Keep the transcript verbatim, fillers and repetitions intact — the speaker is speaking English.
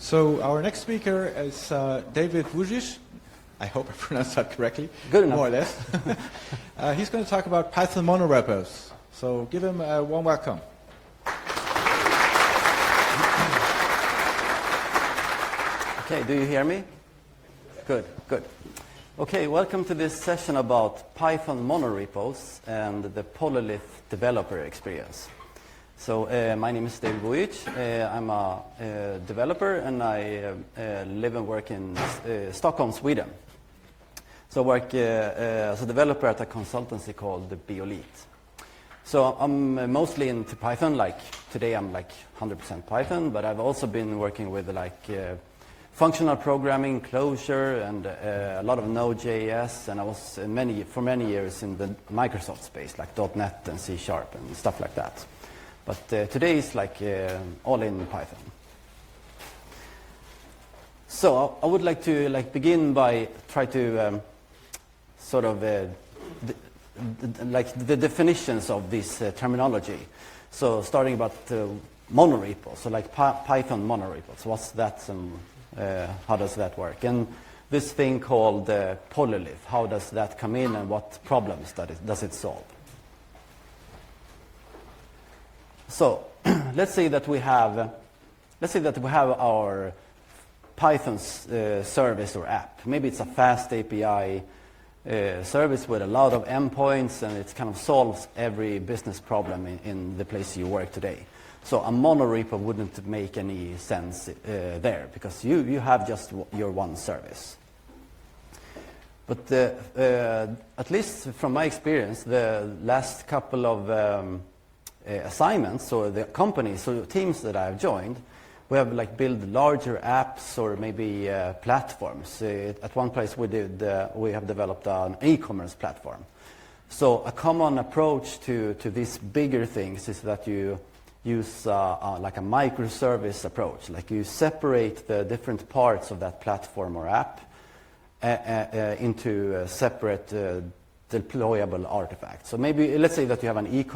So our next speaker is uh, David Vujic. I hope I pronounced that correctly. Good enough. More or less. uh, he's going to talk about Python monorepos. So give him a warm welcome. Okay, do you hear me? Good, good. Okay, welcome to this session about Python monorepos and the Polylith developer experience. So uh, my name is David Vujic. Uh, I'm a uh, developer and I uh, uh, live and work in uh, Stockholm, Sweden. So I work uh, uh, as a developer at a consultancy called Beolite. So I'm mostly into Python. Like today I'm like one hundred percent Python, but I've also been working with like uh, functional programming, Clojure, and uh, a lot of Node.js, and I was in many, for many years in the Microsoft space, like dot net and C Sharp and stuff like that. But uh, today is like uh, all in Python. So I would like to like begin by try to um, sort of uh, d d like the definitions of this uh, terminology. So starting about uh, monorepo, so like Py Python monorepos. What's that? Um, uh, how does that work? And this thing called uh, Polylith. How does that come in, and what problems that it, does it solve? So let's say that we have, uh, let's say that we have our Python uh, service or app. Maybe it's a fast A P I uh, service with a lot of endpoints, and it kind of solves every business problem in, in the place you work today. So a monorepo wouldn't make any sense uh, there, because you, you have just w your one service. But uh, uh, at least from my experience, the last couple of um, Uh, assignments, or the companies or teams that I've joined, we have like built larger apps or maybe uh, platforms. Uh, at one place we did, uh, we have developed an e-commerce platform. So a common approach to to these bigger things is that you use uh, uh, like a microservice approach. Like you separate the different parts of that platform or app uh, uh, into uh, separate uh, deployable artifacts. So maybe let's say that you have an e-commerce